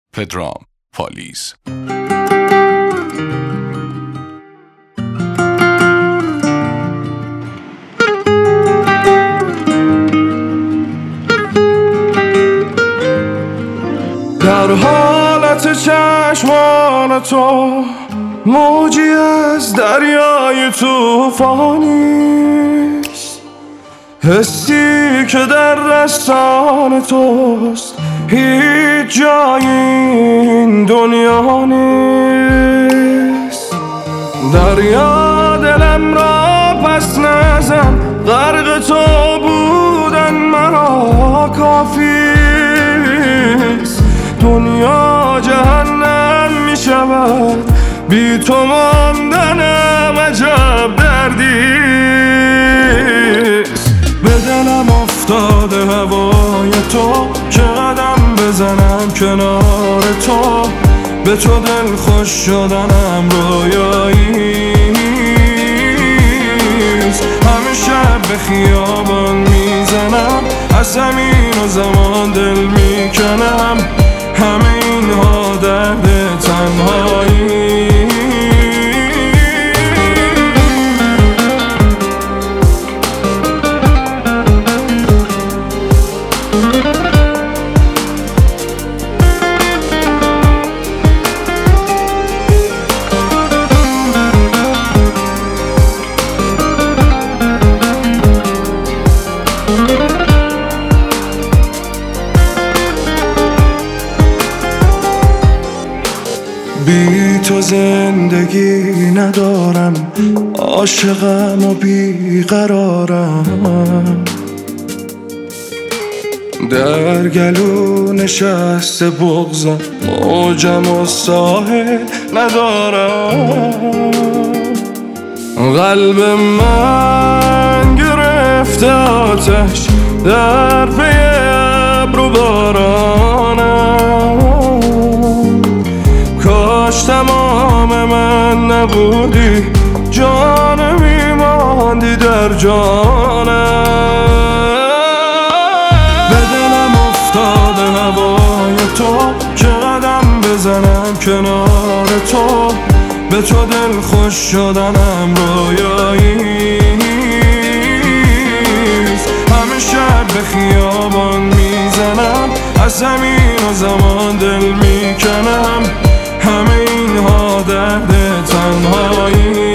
پدرام پالیز. در حالت چشمان تو موجی از دریای توفانیست، حسی که در رستان توست هیچ جای این دنیا نیست. دریا دلم را پس نزن، غرق تو بودن مرا کافیست. دنیا جهنم می شود، بی تو ماندنم عجب دردیست. به دلم افتاده هوای تو که قدم بزنم کنار تو، به تو دل خوش شدنم رویاییست. همه شب به خیابان میزنم، از زمین و زمان دل میکنم، همه اینها درد تنهایی. بی تو زندگی ندارم، عاشقم و بیقرارم. در گلو نشسته بغضم، موجم و ساحل ندارم. قلب من گرفته آتش در پی ابر و بارانم. کاش تمام من نبودی، جان میماندی در جانم. به دلم افتاده هوای تو که قدم بزنم کنار تو، به تو دل خوش شدنم رویاییست. همه شب به خیابان میزنم، از زمین و زمان دل میکنم، همه اینها درد تنهایی.